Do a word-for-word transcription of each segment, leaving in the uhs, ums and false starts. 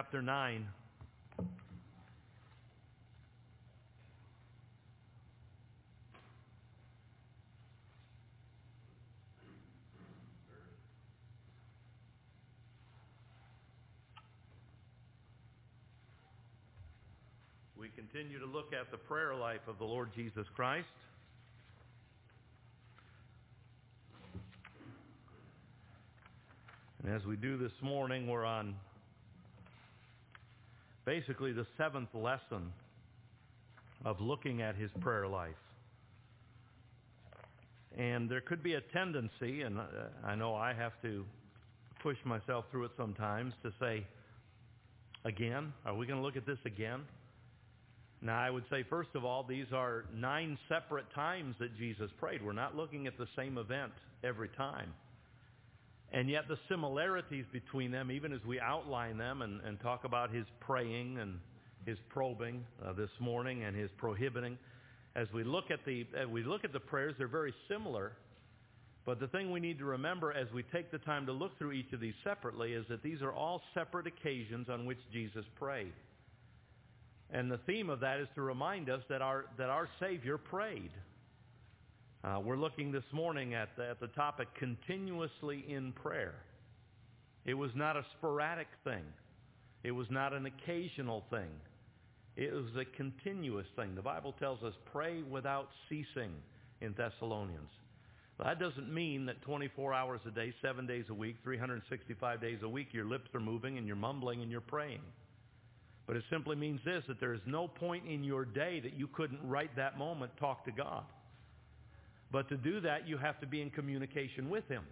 chapter nine. We continue to look at the prayer life of the Lord Jesus Christ. And as we do this morning, we're on basically the seventh lesson of looking at his prayer life. And there could be a tendency, and I know I have to push myself through it sometimes, to say, again, are we going to look at this again? Now, I would say, first of all, these are nine separate times that Jesus prayed. We're not looking at the same event every time. And yet the similarities between them, even as we outline them and, and talk about his praying and his probing uh, this morning and his prohibiting, as we look at the as we look at the prayers, they're very similar. But the thing we need to remember as we take the time to look through each of these separately is that these are all separate occasions on which Jesus prayed. And the theme of that is to remind us that our that our Savior prayed. Uh, we're looking this morning at the, at the topic, continuously in prayer. It was not a sporadic thing. It was not an occasional thing. It was a continuous thing. The Bible tells us, pray without ceasing in Thessalonians. That doesn't mean that twenty-four hours a day, seven days a week, three hundred sixty-five days a week, your lips are moving and you're mumbling and you're praying. But it simply means this, that there is no point in your day that you couldn't right that moment talk to God. But to do that, you have to be in communication with him.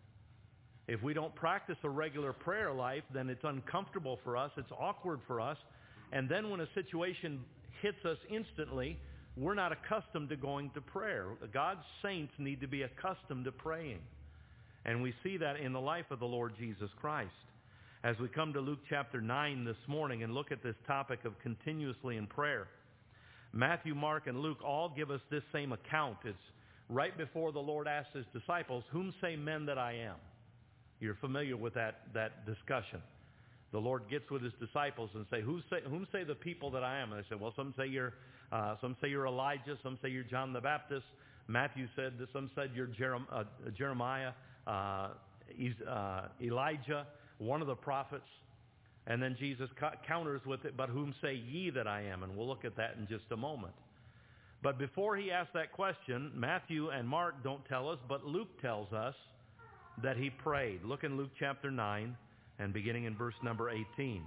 If we don't practice a regular prayer life, then it's uncomfortable for us, it's awkward for us, and then when a situation hits us instantly, we're not accustomed to going to prayer. God's saints need to be accustomed to praying. And we see that in the life of the Lord Jesus Christ. As we come to Luke chapter nine this morning and look at this topic of continuously in prayer, Matthew, Mark, and Luke all give us this same account. It's right before the Lord asks his disciples, whom say men that I am? You're familiar with that, that discussion. The Lord gets with his disciples and say, who say, whom say the people that I am? And they say, well, some say you're, uh, some say you're Elijah, some say you're John the Baptist. Matthew said, some said you're Jerem, uh, Jeremiah, uh, uh, Elijah, one of the prophets. And then Jesus counters with it, but whom say ye that I am? And we'll look at that in just a moment. But before he asks that question, Matthew and Mark don't tell us, but Luke tells us that he prayed. Look in Luke chapter nine and beginning in verse number eighteen.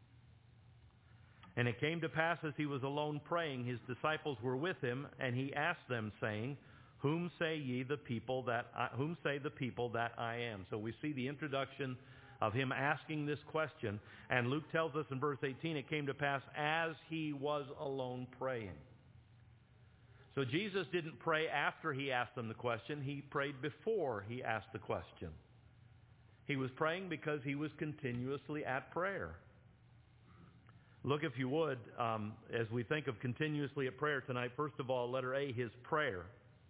And it came to pass as he was alone praying, his disciples were with him, and he asked them, saying, Whom say ye the people that I, whom say the people that I am? So we see the introduction of him asking this question, and Luke tells us in verse eighteen, it came to pass as he was alone praying. So Jesus didn't pray after he asked them the question. He prayed before he asked the question. He was praying because he was continuously at prayer. Look, if you would, um, as we think of continuously at prayer tonight, first of all, letter A, his prayer.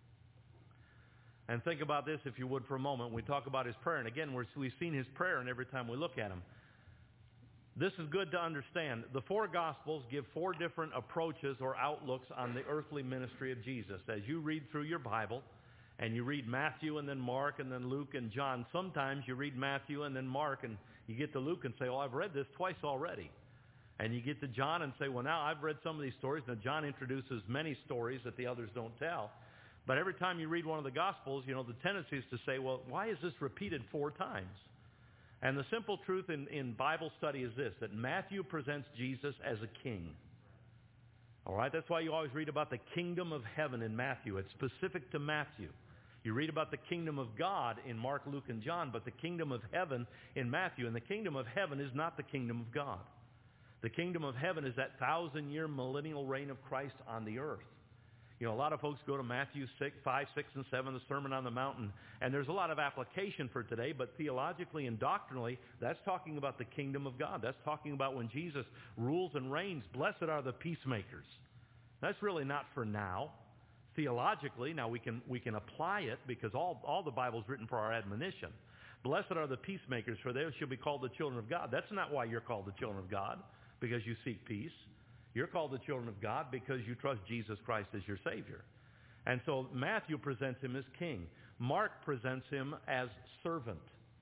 And think about this, if you would, for a moment. We talk about his prayer. And again, we're, we've seen his prayer, and every time we look at him. This is good to understand. The four Gospels give four different approaches or outlooks on the earthly ministry of Jesus. As you read through your Bible, and you read Matthew and then Mark and then Luke and John, sometimes you read Matthew and then Mark and you get to Luke and say, oh, I've read this twice already. And you get to John and say, well, now I've read some of these stories. Now, John introduces many stories that the others don't tell. But every time you read one of the Gospels, you know, the tendency is to say, well, why is this repeated four times? And the simple truth in, in Bible study is this, that Matthew presents Jesus as a king. All right, that's why you always read about the kingdom of heaven in Matthew. It's specific to Matthew. You read about the kingdom of God in Mark, Luke, and John, but the kingdom of heaven in Matthew. And the kingdom of heaven is not the kingdom of God. The kingdom of heaven is that thousand-year millennial reign of Christ on the earth. You know, a lot of folks go to Matthew six, five, six, and seven, the Sermon on the Mountain, and there's a lot of application for today, but theologically and doctrinally, that's talking about the kingdom of God. That's talking about when Jesus rules and reigns. Blessed are the peacemakers. That's really not for now. Theologically, now we can we can apply it because all, all the Bible's written for our admonition. Blessed are the peacemakers, for they shall be called the children of God. That's not why you're called the children of God, because you seek peace. You're called the children of God because you trust Jesus Christ as your Savior. And so Matthew presents him as king. Mark presents him as servant.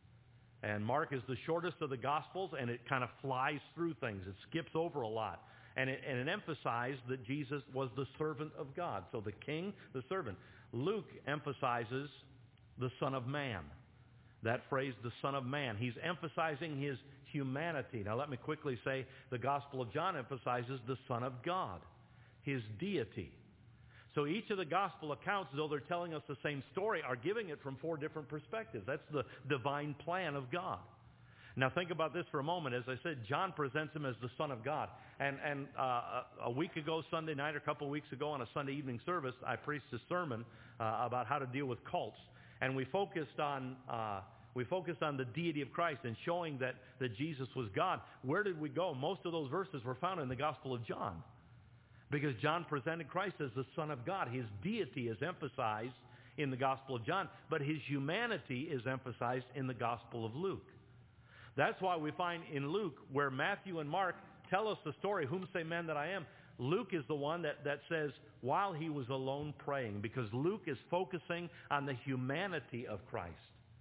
And Mark is the shortest of the Gospels, and it kind of flies through things. It skips over a lot. And it, and it emphasized that Jesus was the servant of God. So the king, the servant. Luke emphasizes the Son of Man. That phrase, the Son of Man. He's emphasizing his humanity. Now let me quickly say the Gospel of John emphasizes the Son of God, his deity. So each of the Gospel accounts, though they're telling us the same story, are giving it from four different perspectives. That's the divine plan of God. Now think about this for a moment. As I said, John presents him as the Son of God. And, and uh, a week ago, Sunday night, or a couple of weeks ago on a Sunday evening service, I preached a sermon uh, about how to deal with cults. And we focused on uh, we focused on the deity of Christ and showing that, that Jesus was God. Where did we go? Most of those verses were found in the Gospel of John, because John presented Christ as the Son of God. His deity is emphasized in the Gospel of John, but his humanity is emphasized in the Gospel of Luke. That's why we find in Luke, where Matthew and Mark tell us the story, whom say men that I am, Luke is the one that, that says, while he was alone praying, because Luke is focusing on the humanity of Christ.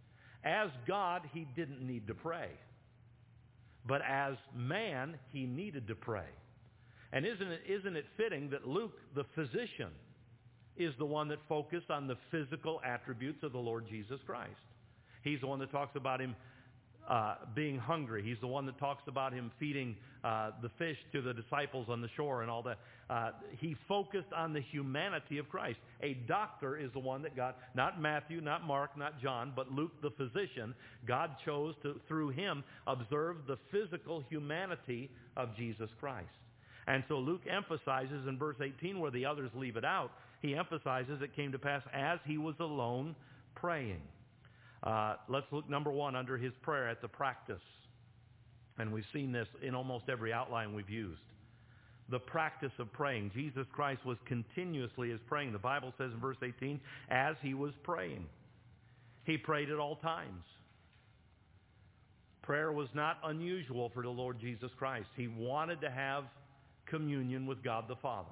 As God, he didn't need to pray. But as man, he needed to pray. And isn't it, isn't it fitting that Luke, the physician, is the one that focused on the physical attributes of the Lord Jesus Christ? He's the one that talks about him uh, being hungry. He's the one that talks about him feeding uh, the fish to the disciples on the shore and all that. Uh, he focused on the humanity of Christ. A doctor is the one that got, not Matthew, not Mark, not John, but Luke the physician. God chose to, through him, observe the physical humanity of Jesus Christ. And so Luke emphasizes in verse eighteen, where the others leave it out, he emphasizes it came to pass as he was alone praying. Uh, let's look, number one, under his prayer at the practice. And we've seen this in almost every outline we've used. The practice of praying. Jesus Christ was continuously as praying. The Bible says in verse eighteen, as he was praying. He prayed at all times. Prayer was not unusual for the Lord Jesus Christ. He wanted to have communion with God the Father.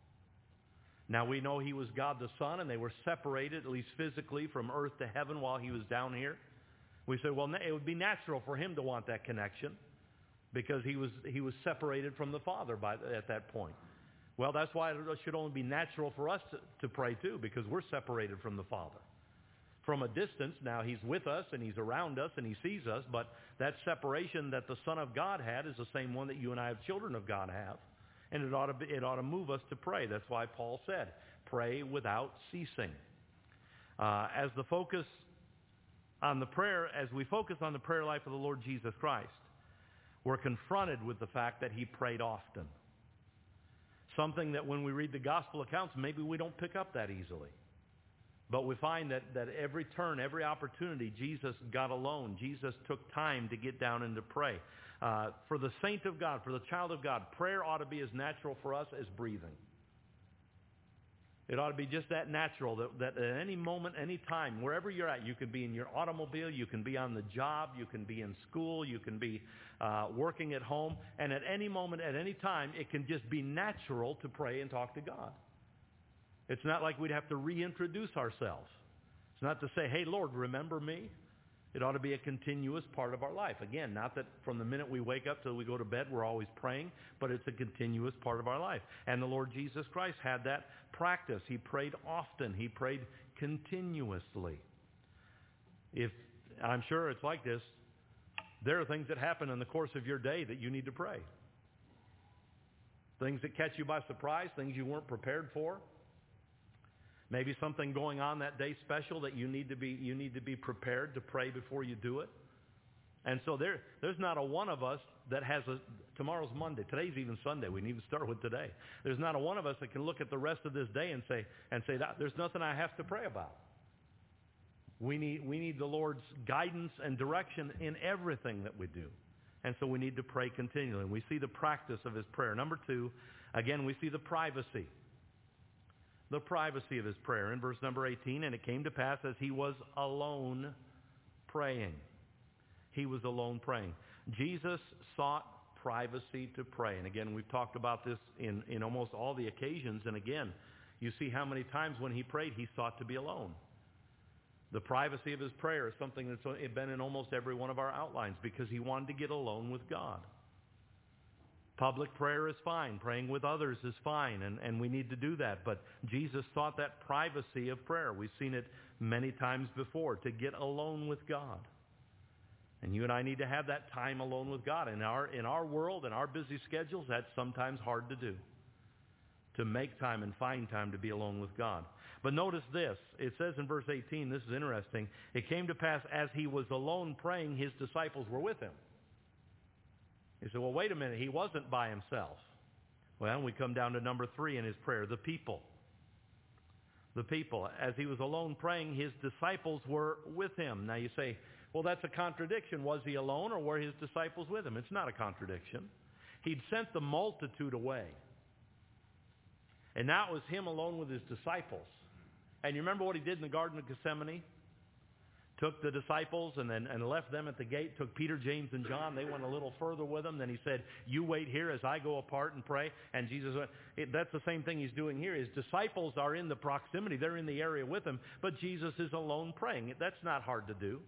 Now we know he was God the Son, and they were separated, at least physically, from earth to heaven while he was down here. We say, well, it would be natural for him to want that connection, because he was he was separated from the Father by, at that point. Well, that's why it should only be natural for us to, to pray too, because we're separated from the Father. From a distance, now he's with us and he's around us and he sees us, but that separation that the Son of God had is the same one that you and I, as children of God, have. And it ought to be, it ought to move us to pray. That's why Paul said, pray without ceasing. Uh, as the focus on the prayer, as we focus on the prayer life of the Lord Jesus Christ, we're confronted with the fact that he prayed often. Something that when we read the gospel accounts, maybe we don't pick up that easily. But we find that, that every turn, every opportunity, Jesus got alone. Jesus took time to get down and to pray. Uh, for the saint of God, for the child of God, prayer ought to be as natural for us as breathing. It ought to be just that natural, that, that at any moment, any time, wherever you're at, you can be in your automobile, you can be on the job, you can be in school, you can be uh, working at home, and at any moment, at any time, it can just be natural to pray and talk to God. It's not like we'd have to reintroduce ourselves. It's not to say, hey, Lord, remember me. It ought to be a continuous part of our life. Again, not that from the minute we wake up till we go to bed we're always praying, but it's a continuous part of our life. And the Lord Jesus Christ had that practice. He prayed often. He prayed continuously. If I'm sure it's like this, there are things that happen in the course of your day that you need to pray. Things that catch you by surprise, things you weren't prepared for. Maybe something going on that day special that you need to be you need to be prepared to pray before you do it. And so there there's not a one of us that has a tomorrow's Monday. Today's even Sunday. We need to start with today. There's not a one of us that can look at the rest of this day and say and say that there's nothing I have to pray about. We need we need the Lord's guidance and direction in everything that we do. And so we need to pray continually. And we see the practice of his prayer. Number two, again, we see the privacy. The privacy of his prayer in verse number eighteen, and it came to pass as he was alone praying. he was alone praying. Jesus sought privacy to pray. And again, we've talked about this in, in almost all the occasions. And again, you see how many times when he prayed, he sought to be alone. The privacy of his prayer is something that's been in almost every one of our outlines because he wanted to get alone with God. Public prayer is fine. Praying with others is fine, and, and we need to do that. But Jesus sought that privacy of prayer. We've seen it many times before, to get alone with God. And you and I need to have that time alone with God. In our, in our world, in our busy schedules, that's sometimes hard to do. To make time and find time to be alone with God. But notice this. It says in verse eighteen, this is interesting. It came to pass as he was alone praying, his disciples were with him. You say, well, wait a minute. He wasn't by himself. Well, we come down to number three in his prayer, the people. The people. As he was alone praying, his disciples were with him. Now you say, well, that's a contradiction. Was he alone or were his disciples with him? It's not a contradiction. He'd sent the multitude away. And now it was him alone with his disciples. And you remember what he did in the Garden of Gethsemane? Took the disciples and then and left them at the gate. Took Peter, James, and John. They went a little further with him. Then he said, you wait here as I go apart and pray. And Jesus went. It, that's the same thing he's doing here. His disciples are in the proximity. They're in the area with him. But Jesus is alone praying. That's not hard to do.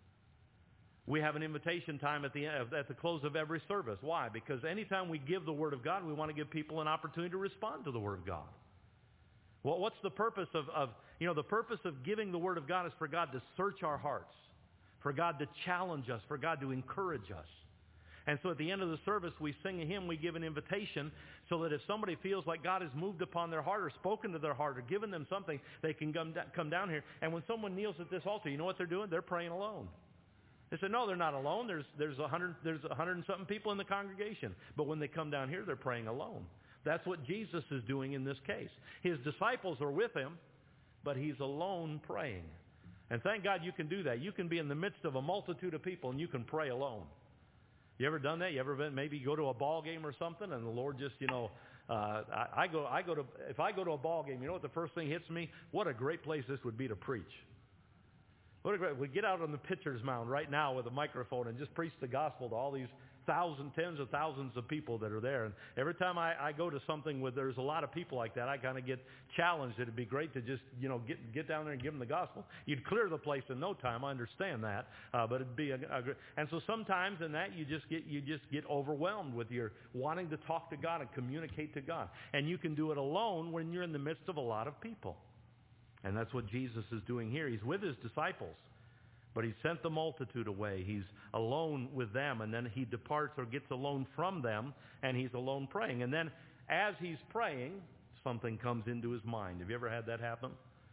We have an invitation time at the end, at the close of every service. Why? Because anytime we give the Word of God, we want to give people an opportunity to respond to the Word of God. Well, what's the purpose of, of, you know, the purpose of giving the Word of God is for God to search our hearts, for God to challenge us, for God to encourage us. And so at the end of the service, we sing a hymn, we give an invitation, so that if somebody feels like God has moved upon their heart or spoken to their heart or given them something, they can come, come down here. And when someone kneels at this altar, you know what they're doing? They're praying alone. They said, no, they're not alone. There's there's a hundred there's a hundred and something people in the congregation. But when they come down here, they're praying alone. That's what Jesus is doing in this case. His disciples are with him, but he's alone praying. And thank God you can do that. You can be in the midst of a multitude of people and you can pray alone. You ever done that? You ever been maybe go to a ball game or something and the Lord just, you know, uh, I, I go I go to if I go to a ball game, you know what the first thing hits me? What a great place this would be to preach. What a great, we get out on the pitcher's mound right now with a microphone and just preach the gospel to all these thousands, tens of thousands of people that are there. And every time I, I go to something where there's a lot of people like that, I kind of get challenged. It'd be great to just, you know, get get down there and give them the gospel. You'd clear the place in no time. I understand that, uh, but it'd be a, a great. And so sometimes in that you just get you just get overwhelmed with your wanting to talk to God and communicate to God. And you can do it alone when you're in the midst of a lot of people. And that's what Jesus is doing here. He's with his disciples, but he sent the multitude away. He's alone with them, and then he departs or gets alone from them, and he's alone praying. And then as he's praying, something comes into his mind. Have you ever had that happen?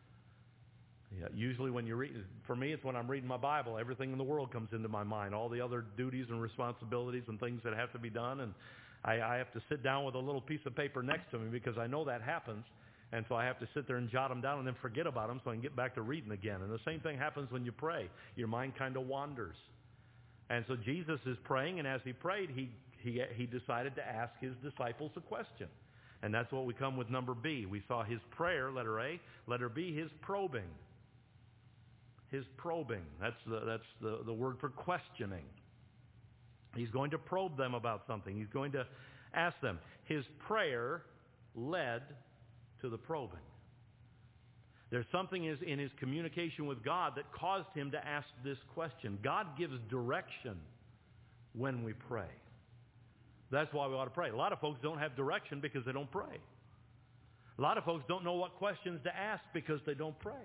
Yeah, usually when you read, for me, it's when I'm reading my Bible. Everything in the world comes into my mind, all the other duties and responsibilities and things that have to be done. And I, I have to sit down with a little piece of paper next to me because I know that happens. And so I have to sit there and jot them down and then forget about them so I can get back to reading again. And the same thing happens when you pray. Your mind kind of wanders. And so Jesus is praying, and as he prayed, he, he, he decided to ask his disciples a question. And that's what we come with number B. We saw his prayer, letter A. Letter B, his probing. His probing. That's the, that's the, the word for questioning. He's going to probe them about something. He's going to ask them. His prayer led to the probing. There's something is in his communication with God that caused him to ask this question. God gives direction when we pray. That's why we ought to pray. A lot of folks don't have direction because they don't pray. A lot of folks don't know what questions to ask because they don't pray.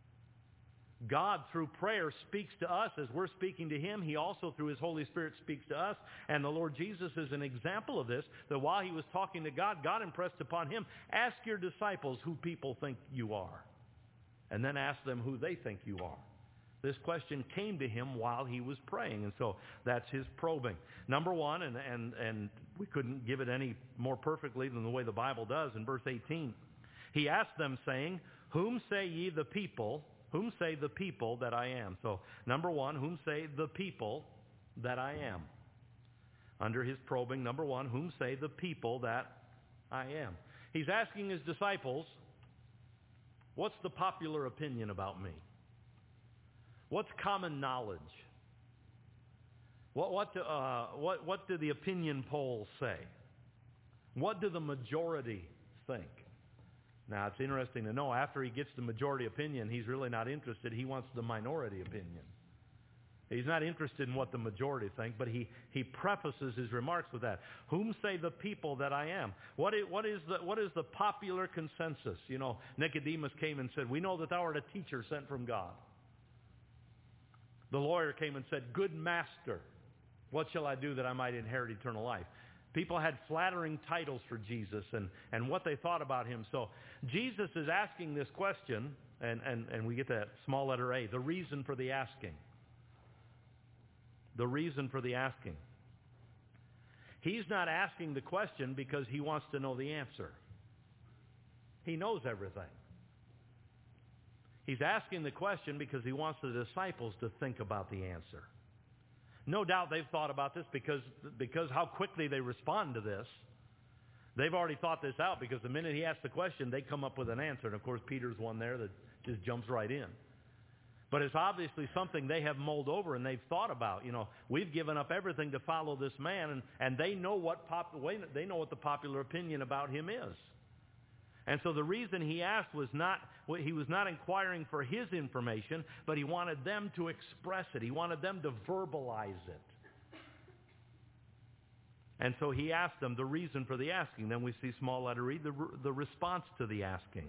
God, through prayer, speaks to us as we're speaking to him. He also, through his Holy Spirit, speaks to us. And the Lord Jesus is an example of this, that while he was talking to God, God impressed upon him, ask your disciples who people think you are. And then ask them who they think you are. This question came to him while he was praying. And so that's his probing. Number one, and, and, and we couldn't give it any more perfectly than the way the Bible does, in verse eighteen. He asked them, saying, whom say ye the people... Whom say the people that I am? So, number one, whom say the people that I am? Under his probing, number one, whom say the people that I am? He's asking his disciples, what's the popular opinion about me? What's common knowledge? What, what, do, uh, what, what do the opinion polls say? What do the majority think? Now, it's interesting to know, after he gets the majority opinion, he's really not interested. He wants the minority opinion. He's not interested in what the majority think, but he, he prefaces his remarks with that. Whom say the people that I am? What is, what is the, what is the popular consensus? You know, Nicodemus came and said, we know that thou art a teacher sent from God. The lawyer came and said, good master, what shall I do that I might inherit eternal life? People had flattering titles for Jesus and, and what they thought about him. So Jesus is asking this question, and, and, and we get that small letter A, the reason for the asking. The reason for the asking. He's not asking the question because he wants to know the answer. He knows everything. He's asking the question because he wants the disciples to think about the answer. No doubt they've thought about this because, because how quickly they respond to this. They've already thought this out because the minute he asks the question, they come up with an answer. And of course, Peter's one there that just jumps right in. But it's obviously something they have mulled over and they've thought about. You know, we've given up everything to follow this man, and, and they know what pop, they know what the popular opinion about him is. And so the reason he asked was not, he was not inquiring for his information, but he wanted them to express it. He wanted them to verbalize it. And so he asked them the reason for the asking. Then we see small letter E, the, the response to the asking.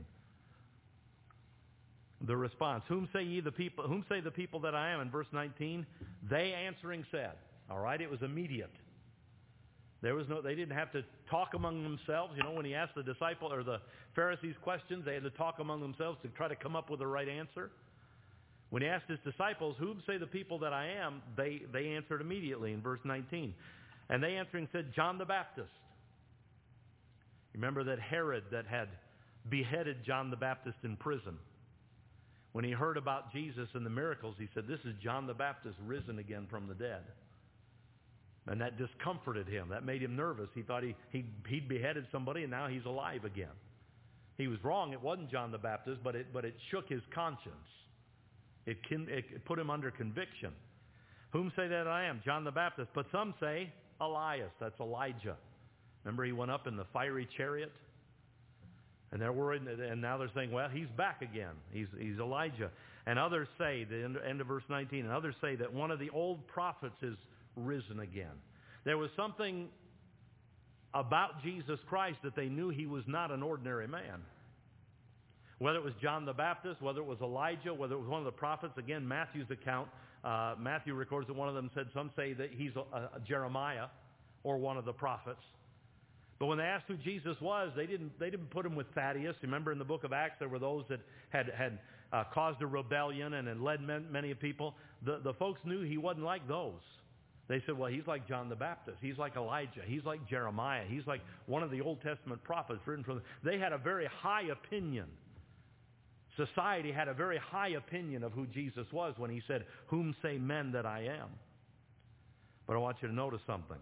The response. Whom say ye the people, whom say the people that I am? In verse nineteen, they answering said. All right, it was immediate. There was no, they didn't have to talk among themselves. You know, when he asked the disciple or the Pharisees questions, they had to talk among themselves to try to come up with the right answer. When he asked his disciples, whom say the people that I am? They, they answered immediately in verse nineteen. And they answering said, John the Baptist. Remember that Herod that had beheaded John the Baptist in prison. When he heard about Jesus and the miracles, he said, this is John the Baptist risen again from the dead. And that discomforted him. That made him nervous. He thought he, he, he'd beheaded somebody and now he's alive again. He was wrong. It wasn't John the Baptist, but it, but it shook his conscience. It, can, it put him under conviction. Whom say that I am? John the Baptist. But some say Elias. That's Elijah. Remember he went up in the fiery chariot? And they're worried, and now they're saying, well, he's back again. He's, he's Elijah. And others say, the end, end of verse nineteen, and others say that one of the old prophets is risen again. There was something about Jesus Christ that they knew he was not an ordinary man. Whether it was John the Baptist, whether it was Elijah, whether it was one of the prophets, again, Matthew's account, uh, Matthew records that one of them said, some say that he's a, a Jeremiah or one of the prophets. But when they asked who Jesus was, they didn't, they didn't put him with Thaddeus. Remember in the book of Acts, there were those that had, had uh, caused a rebellion and had led many people. The, the folks knew he wasn't like those. They said, well, he's like John the Baptist. He's like Elijah. He's like Jeremiah. He's like one of the Old Testament prophets written from. They had a very high opinion. Society had a very high opinion of who Jesus was when he said, whom say men that I am? But I want you to notice something.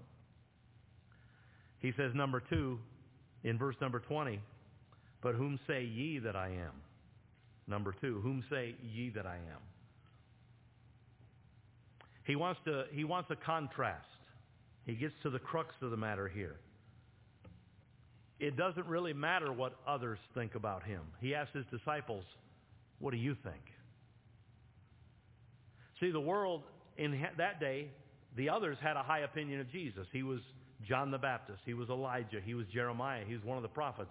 He says, number two, in verse number twenty, but whom say ye that I am? Number two, whom say ye that I am? He wants to, he wants a contrast. He gets to the crux of the matter here. It doesn't really matter what others think about him. He asked his disciples, what do you think? See, the world in that day, the others had a high opinion of Jesus. He was John the Baptist. He was Elijah. He was Jeremiah. He was one of the prophets.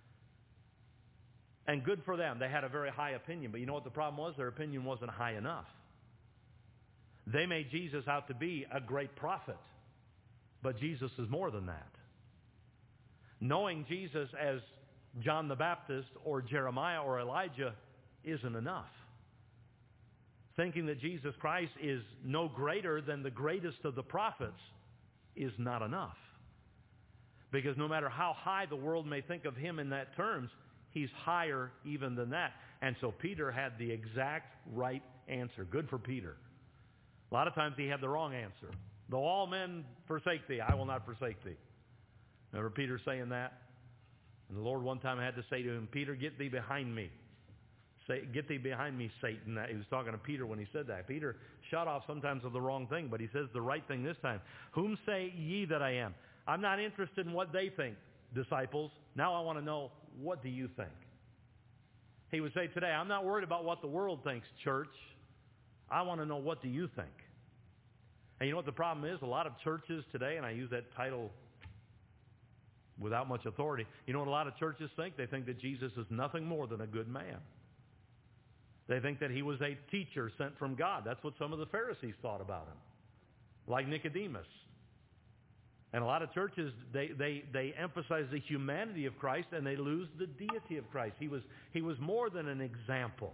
And good for them. They had a very high opinion. But you know what the problem was? Their opinion wasn't high enough. They made Jesus out to be a great prophet. But Jesus is more than that. Knowing Jesus as John the Baptist or Jeremiah or Elijah isn't enough. Thinking that Jesus Christ is no greater than the greatest of the prophets is not enough. Because no matter how high the world may think of him in that terms, he's higher even than that. And so Peter had the exact right answer. Good for Peter. A lot of times he had the wrong answer. Though all men forsake thee, I will not forsake thee. Remember Peter saying that? And the Lord one time had to say to him, Peter, get thee behind me, Say, get thee behind me, Satan. He was talking to Peter when he said that. Peter shot off sometimes of the wrong thing, but he says the right thing this time. Whom say ye that I am? I'm not interested in what they think, disciples. Now I want to know, what do you think? He would say today, I'm not worried about what the world thinks, church. I want to know, what do you think? And you know what the problem is? A lot of churches today, and I use that title without much authority, you know what a lot of churches think? They think that Jesus is nothing more than a good man. They think that he was a teacher sent from God. That's what some of the Pharisees thought about him, like Nicodemus. And a lot of churches, they, they, they emphasize the humanity of Christ and they lose the deity of Christ. He was, he was more than an example.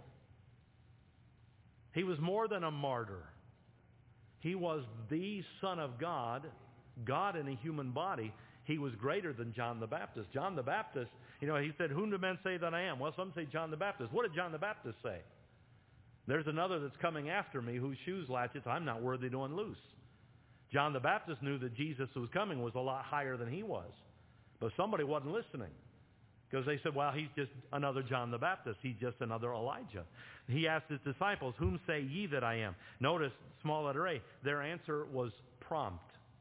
He was more than a martyr. He was the Son of God, God in a human body. He was greater than John the Baptist. John the Baptist, you know, he said, whom do men say that I am? Well, some say John the Baptist. What did John the Baptist say? There's another that's coming after me whose shoes latchets I'm not worthy to unloose. John the Baptist knew that Jesus who was coming was a lot higher than he was. But somebody wasn't listening. Because they said, well, he's just another John the Baptist. He's just another Elijah. He asked his disciples, whom say ye that I am? Notice, small letter A, their answer was prompt.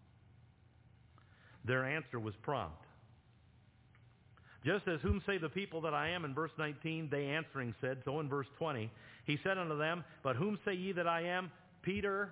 Their answer was prompt. Just as whom say the people that I am in verse nineteen, they answering said, so in verse twenty, he said unto them, but whom say ye that I am? Peter,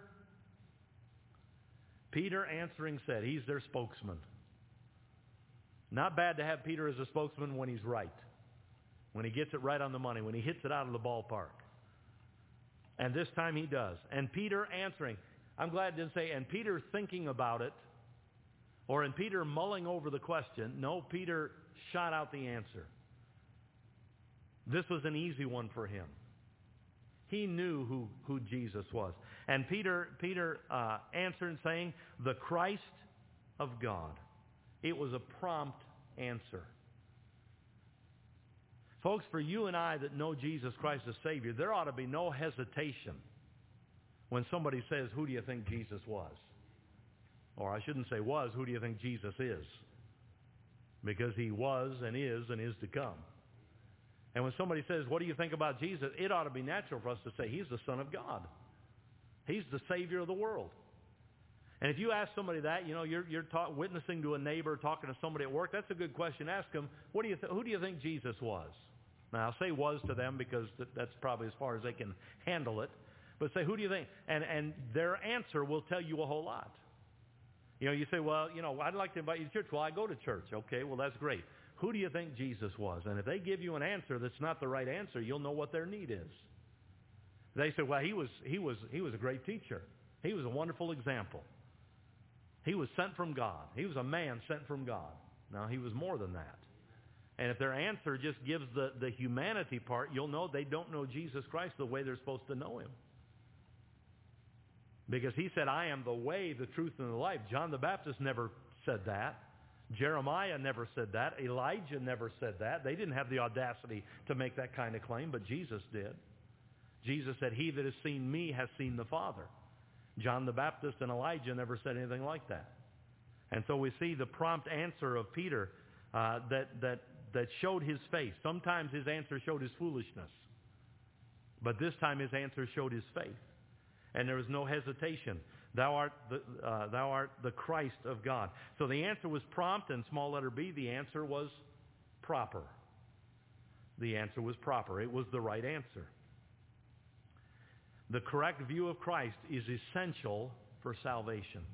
Peter answering said, he's their spokesman. Not bad to have Peter as a spokesman when he's right, when he gets it right on the money, when he hits it out of the ballpark. And this time he does. And Peter answering, I'm glad it didn't say, and Peter thinking about it, or in Peter mulling over the question. No, Peter shot out the answer. This was an easy one for him. He knew who, who Jesus was. And Peter, Peter uh, answered saying, the Christ of God. It was a prompt answer. Folks, for you and I that know Jesus Christ as Savior, there ought to be no hesitation when somebody says, who do you think Jesus was? Or I shouldn't say was, who do you think Jesus is? Because he was and is and is to come. And when somebody says, what do you think about Jesus? It ought to be natural for us to say, he's the Son of God. He's the Savior of the world. And if you ask somebody that, you know, you're, you're talk, witnessing to a neighbor, talking to somebody at work, that's a good question. Ask them, what do you th- who do you think Jesus was? Now, I'll say was to them because th- that's probably as far as they can handle it. But say, who do you think? And, and their answer will tell you a whole lot. You know, you say, well, you know, I'd like to invite you to church. Well, I go to church. Okay, well, that's great. Who do you think Jesus was? And if they give you an answer that's not the right answer, you'll know what their need is. They say, well, he was, he was, he was a great teacher. He was a wonderful example. He was sent from God. He was a man sent from God. Now, he was more than that. And if their answer just gives the, the humanity part, you'll know they don't know Jesus Christ the way they're supposed to know him. Because he said, I am the way, the truth, and the life. John the Baptist never said that. Jeremiah never said that. Elijah never said that. They didn't have the audacity to make that kind of claim, but Jesus did. Jesus said, he that has seen me has seen the Father. John the Baptist and Elijah never said anything like that. And so we see the prompt answer of Peter uh, that, that, that showed his faith. Sometimes his answer showed his foolishness. But this time his answer showed his faith. And there was no hesitation. Thou art the, uh, thou art the Christ of God. So the answer was prompt, and small letter B, the answer was proper. The answer was proper. It was the right answer. The correct view of Christ is essential for salvation.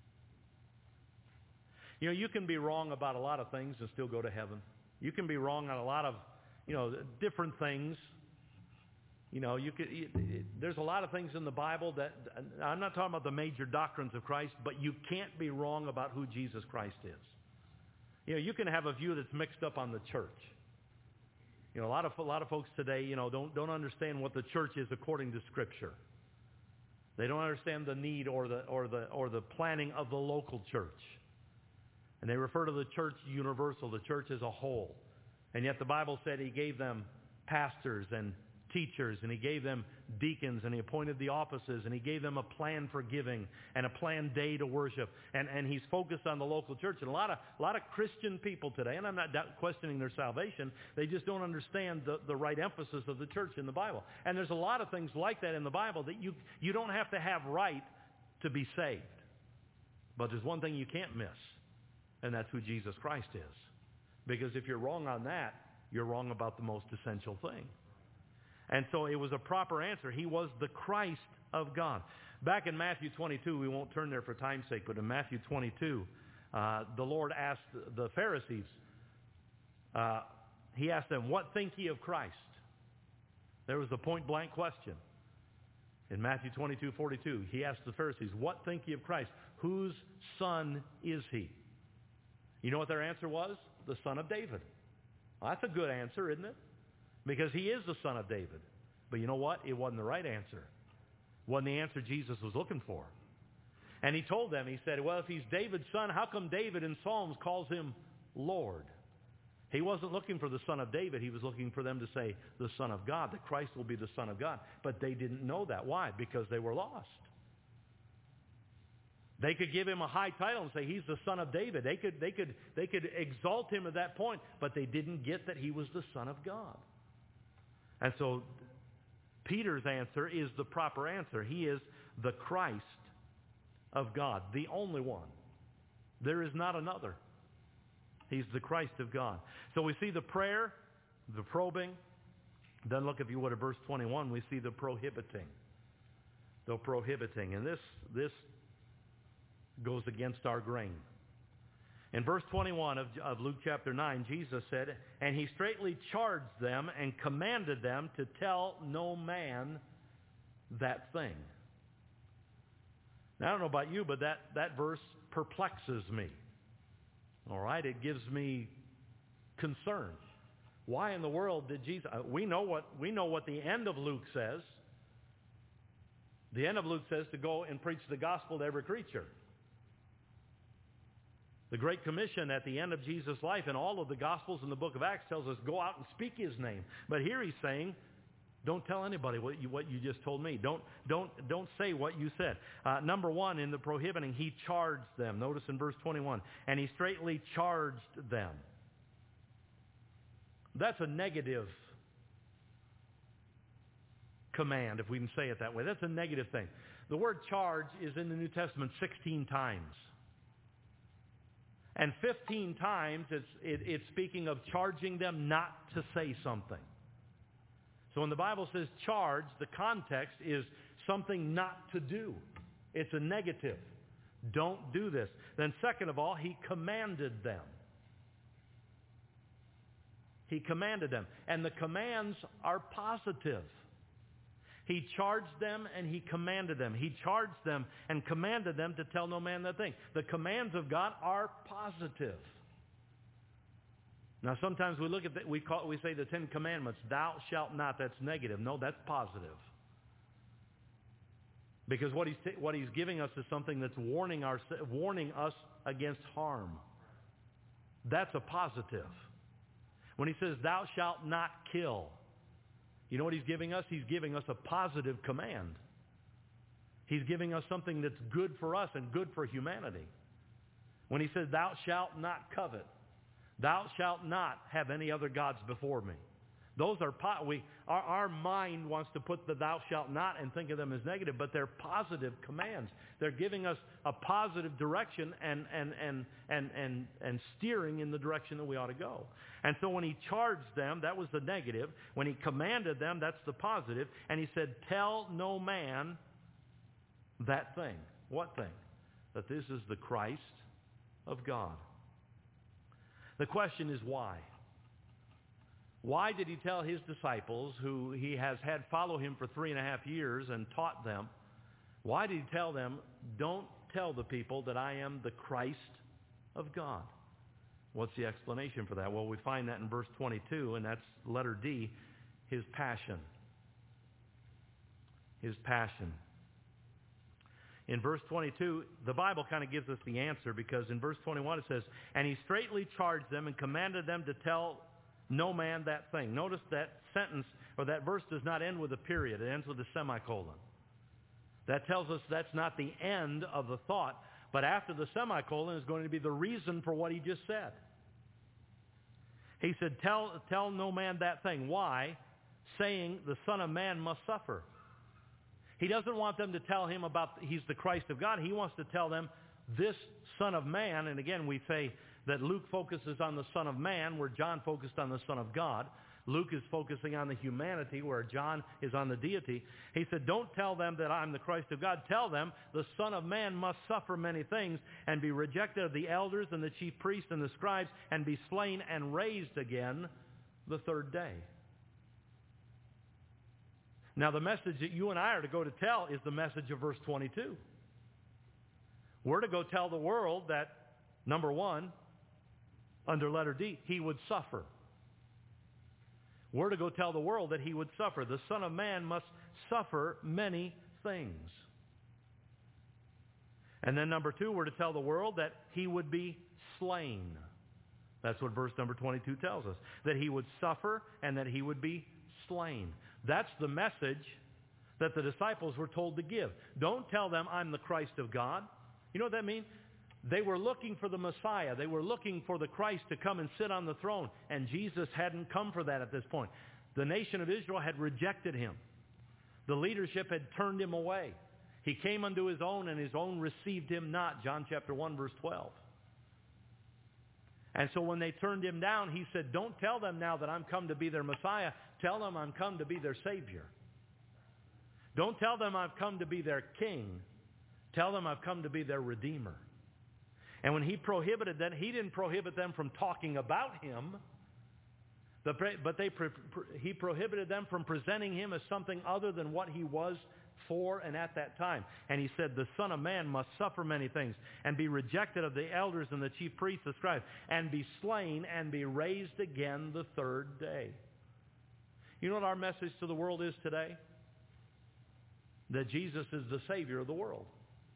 You know, you can be wrong about a lot of things and still go to heaven. You can be wrong on a lot of, you know, different things. You know, you could, it, it, there's a lot of things in the Bible that, I'm not talking about the major doctrines of Christ, but you can't be wrong about who Jesus Christ is. You know, you can have a view that's mixed up on the church. You know, a lot of a lot of folks today, you know, don't don't understand what the church is according to Scripture. They don't understand the need or the or the or the planning of the local church. And they refer to the church universal, the church as a whole. And yet the Bible said he gave them pastors and teachers, and he gave them deacons, and he appointed the offices, and he gave them a plan for giving and a planned day to worship. And, and he's focused on the local church. And a lot of a lot of Christian people today, and I'm not doubt, questioning their salvation, they just don't understand the, the right emphasis of the church in the Bible. And there's a lot of things like that in the Bible that you you don't have to have right to be saved. But there's one thing you can't miss, and that's who Jesus Christ is. Because if you're wrong on that, you're wrong about the most essential thing. And so it was a proper answer. He was the Christ of God. Back in Matthew twenty-two, we won't turn there for time's sake, but in Matthew twenty-two, uh, the Lord asked the Pharisees, uh, he asked them, what think ye of Christ? There was a point-blank question. In Matthew twenty-two forty-two, he asked the Pharisees, what think ye of Christ? Whose son is he? You know what their answer was? The son of David. Well, that's a good answer, isn't it? Because he is the son of David. But you know what? It wasn't the right answer. It wasn't the answer Jesus was looking for. And he told them, he said, well, if he's David's son, how come David in Psalms calls him Lord? He wasn't looking for the son of David. He was looking for them to say the son of God, that Christ will be the son of God. But they didn't know that. Why? Because they were lost. They could give him a high title and say he's the son of David. They could, they could, they could exalt him at that point, but they didn't get that he was the son of God. And so Peter's answer is the proper answer. He is the Christ of God, the only one. There is not another. He's the Christ of God. So we see the prayer, the probing. Then look, if you would, at verse twenty-one, we see the prohibiting. The prohibiting. And this, this goes against our grain. In verse twenty-one of, of Luke chapter nine, Jesus said, and he straitly charged them and commanded them to tell no man that thing. Now, I don't know about you, but that, that verse perplexes me. All right? It gives me concern. Why in the world did Jesus... Uh, we know what we know what the end of Luke says. The end of Luke says to go and preach the gospel to every creature. The Great Commission at the end of Jesus' life in all of the Gospels in the book of Acts tells us, go out and speak his name. But here he's saying, don't tell anybody what you, what you just told me. Don't, don't, don't say what you said. Uh, number one, in the prohibiting, he charged them. Notice in verse twenty-one, and he straitly charged them. That's a negative command, if we can say it that way. That's a negative thing. The word charge is in the New Testament sixteen times. And fifteen times it's, it, it's speaking of charging them not to say something. So when the Bible says charge, the context is something not to do. It's a negative. Don't do this. Then second of all, he commanded them. He commanded them. And the commands are positive. He charged them and he commanded them. He charged them and commanded them to tell no man that thing. The commands of God are positive. Now sometimes we look at that, we call we say the Ten Commandments, thou shalt not, that's negative. No, that's positive. Because what he's what he's giving us is something that's warning our warning us against harm. That's a positive. When he says thou shalt not kill, you know what he's giving us? He's giving us a positive command. He's giving us something that's good for us and good for humanity. When he says, thou shalt not covet, thou shalt not have any other gods before me. Those are, po- we, our, our mind wants to put the thou shalt not and think of them as negative, but they're positive commands. They're giving us a positive direction and, and, and, and, and, and steering in the direction that we ought to go. And so when he charged them, that was the negative. When he commanded them, that's the positive. And he said, tell no man that thing. What thing? That this is the Christ of God. The question is why? Why did he tell his disciples, who he has had follow him for three and a half years and taught them, why did he tell them, don't tell the people that I am the Christ of God? What's the explanation for that? Well, we find that in verse twenty-two, and that's letter D, his passion. His passion. In verse twenty-two, the Bible kind of gives us the answer, because in verse twenty-one it says, and he straitly charged them and commanded them to tell no man that thing. Notice that sentence or that verse does not end with a period. It ends with a semicolon. That tells us that's not the end of the thought, but after the semicolon is going to be the reason for what he just said. He said, tell, tell no man that thing. Why? Saying the Son of Man must suffer. He doesn't want them to tell him about he's the Christ of God. He wants to tell them this Son of Man, and again we say that Luke focuses on the Son of Man where John focused on the Son of God. Luke is focusing on the humanity where John is on the deity. He said, don't tell them that I'm the Christ of God. Tell them the Son of Man must suffer many things and be rejected of the elders and the chief priests and the scribes and be slain and raised again the third day. Now the message that you and I are to go to tell is the message of verse twenty-two. We're to go tell the world that, number one, under letter D, he would suffer. We're to go tell the world that he would suffer. The Son of Man must suffer many things. And then number two, we're to tell the world that he would be slain. That's what verse number twenty-two tells us. That he would suffer and that he would be slain. That's the message that the disciples were told to give. Don't tell them I'm the Christ of God. You know what that means? They were looking for the Messiah. They were looking for the Christ to come and sit on the throne. And Jesus hadn't come for that at this point. The nation of Israel had rejected him. The leadership had turned him away. He came unto his own, and his own received him not. John chapter one, verse twelve. And so when they turned him down, he said, don't tell them now that I'm come to be their Messiah. Tell them I'm come to be their Savior. Don't tell them I've come to be their King. Tell them I've come to be their Redeemer. And when he prohibited them, he didn't prohibit them from talking about him, but they, he prohibited them from presenting him as something other than what he was for and at that time. And he said, the Son of Man must suffer many things and be rejected of the elders and the chief priests, the scribes, and be slain and be raised again the third day. You know what our message to the world is today? That Jesus is the Savior of the world.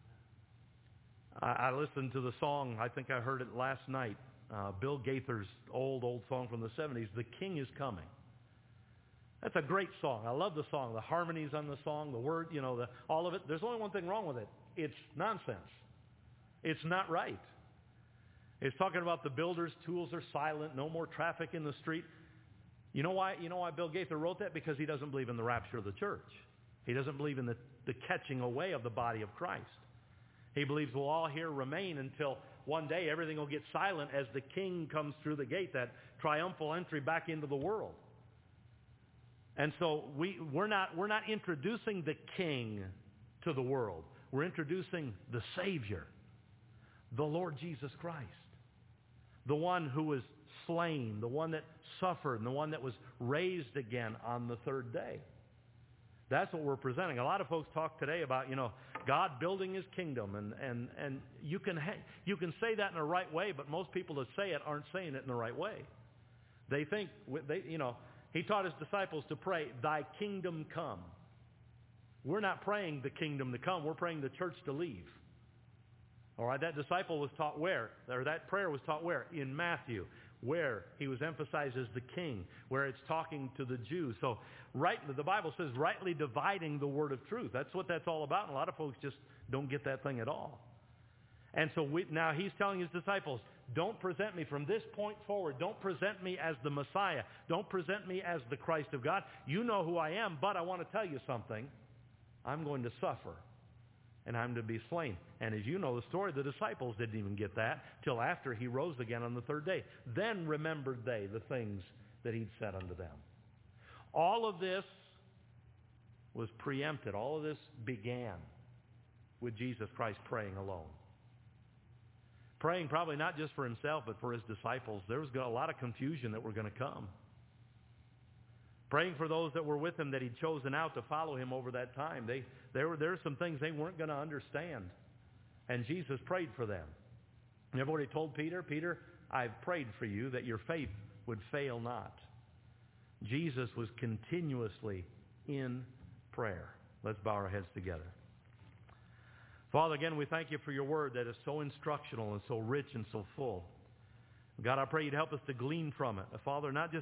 I, I listened to the song, I think I heard it last night, uh, Bill Gaither's old, old song from the seventies, The King is Coming. That's a great song. I love the song. The harmonies on the song, the word, you know, the, all of it. There's only one thing wrong with it. It's nonsense. It's not right. It's talking about the builder's tools are silent, no more traffic in the street. You know why? You know why Bill Gaither wrote that? Because he doesn't believe in the rapture of the church. He doesn't believe in the, the catching away of the body of Christ. He believes we'll all here remain until one day everything will get silent as the King comes through the gate, that triumphal entry back into the world. And so we, we're not, we're not introducing the King to the world. We're introducing the Savior, the Lord Jesus Christ, the one who was slain, the one that suffered, and the one that was raised again on the third day. That's what we're presenting. A lot of folks talk today about, you know, God building his kingdom, and, and, and you can ha- you can say that in the right way, but most people that say it aren't saying it in the right way. They think, they, you know, he taught his disciples to pray, thy kingdom come. We're not praying the kingdom to come. We're praying the church to leave. All right, that disciple was taught where? Or that prayer was taught where? In Matthew, where he was emphasized as the king, where it's talking to the Jews. So right, the Bible says rightly dividing the word of truth. That's what that's all about. And a lot of folks just don't get that thing at all. And so we, now he's telling his disciples, don't present me from this point forward. Don't present me as the Messiah. Don't present me as the Christ of God. You know who I am, but I want to tell you something. I'm going to suffer, and I'm to be slain. And as you know the story, the disciples didn't even get that till after he rose again on the third day. Then remembered they the things that he'd said unto them. All of this was preempted. All of this began with Jesus Christ praying alone. Praying probably not just for himself, but for his disciples. There was a lot of confusion that were going to come. Praying for those that were with him that he'd chosen out to follow him over that time. They, there were there were some things they weren't going to understand. And Jesus prayed for them. Remember what he told Peter? Peter, I've prayed for you that your faith would fail not. Jesus was continuously in prayer. Let's bow our heads together. Father, again, we thank you for your word that is so instructional and so rich and so full. God, I pray you'd help us to glean from it. Father, not just